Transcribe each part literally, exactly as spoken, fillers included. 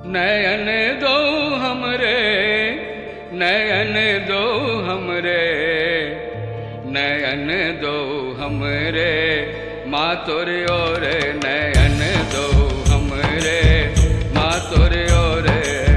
नयन दो हमरे, नयन दो हमरे, नयन दो हमरे, माँ तोरे ओर नयन दो हमरे, माँ तोरे ओर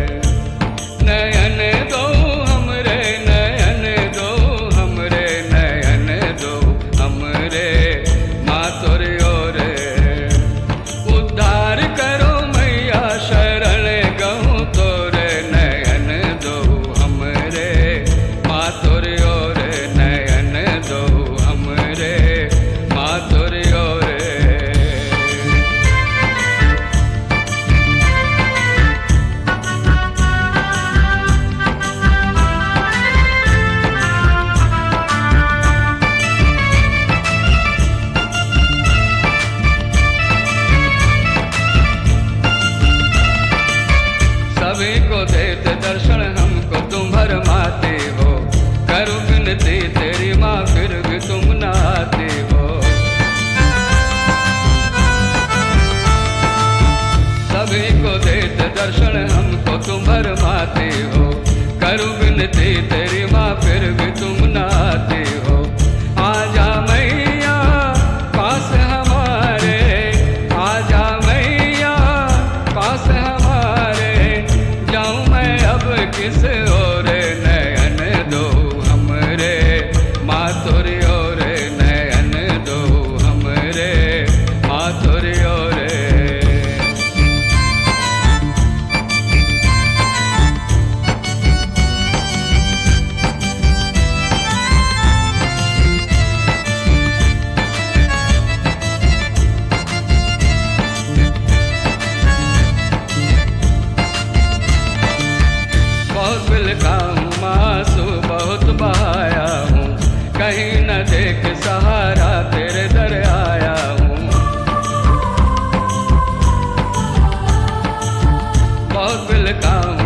नयन दो हमरे, नयन दो हमरे, नयन दो हमरे, माँ तोरे ओर उद्धार करो मैया शरण गहूँ तोरे, नयन दो हमरे, माँ तोरे ओर नयन दो हमरे, माँ तोरे ओर। सभी को देते दर्शन हमको तुम भरमाते हो, करूं विनती तेरी माँ फिर भी तुम न आते हो। सभी को देते दर्शन हमको तुम भरमाते हो, करूं विनती तेरी माँ फिर भी तुम न आते हो। आजा मैया पास हमारे, आजा मैया पास हमारे, जाऊं मैं अब किस ओर, नयन दो हमरे, माँ तोरे ओर नयन दो हमरे, माँ तोरे ओर। बहुत बिलखा हूँ मासूं बहुत बहाया हूँ, कहीं न देख सहारा तेरे दर आया हूँ। बहुत बिलखा हूँ